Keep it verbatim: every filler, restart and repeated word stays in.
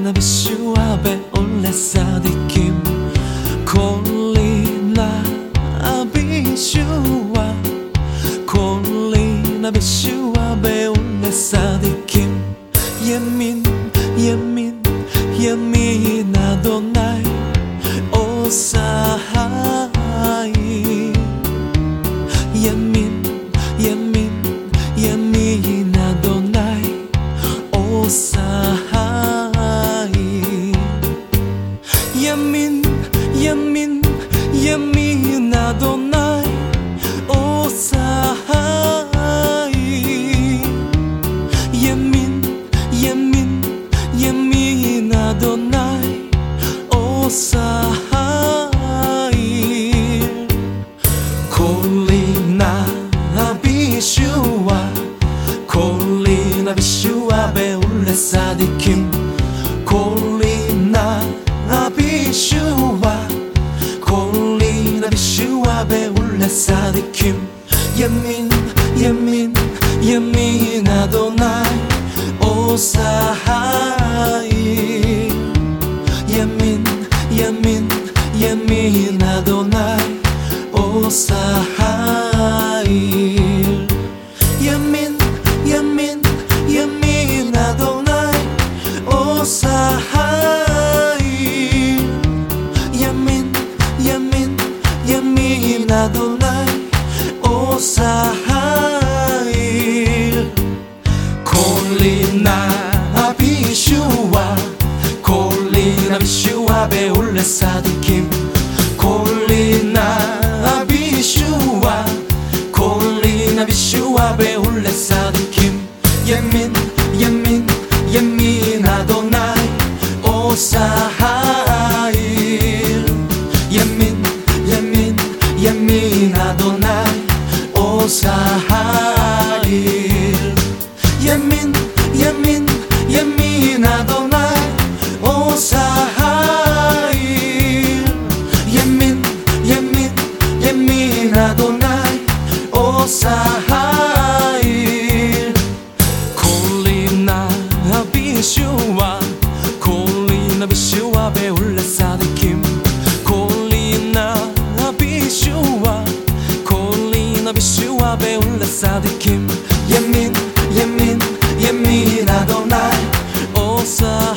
Kolina bishua be ole sadikim Kolina bishua Kolina bishua be ole sadikim Yemin, yemin, yemin Adonai Osai Yemin, yemin, yemin Adonai Osai Yemin, yemin, yemin Adonai Osai Yemin, yemin, yemin Adonai Osai Kolina bishua Kolina bishua beule sadikim Kolina bishua Kolina bishua beule sadikim Yemin, yemin, yemin Adonai Osai Yemin, yemin, yemin Adonai Osai Yemin, yemin, yemin Adonai Osai Yemin, yemin, yemin Adonai Osai Kolina bishua Kolina bishua beule sadikim Kolina bishua Kolina bishua beule sadikim Yemin, yemin, yemin Adonai Osai Yemin, yemin, yemin Adonai Osai Yemin, yemin, yemin Adonai Osai Yemin, yemin, yemin Adonai Osai Kolina bishua Kolina bishua beule sadikim Kolina bishua Kolina bishua beule sadikim Yemin, yemin, yemin Adonai Osai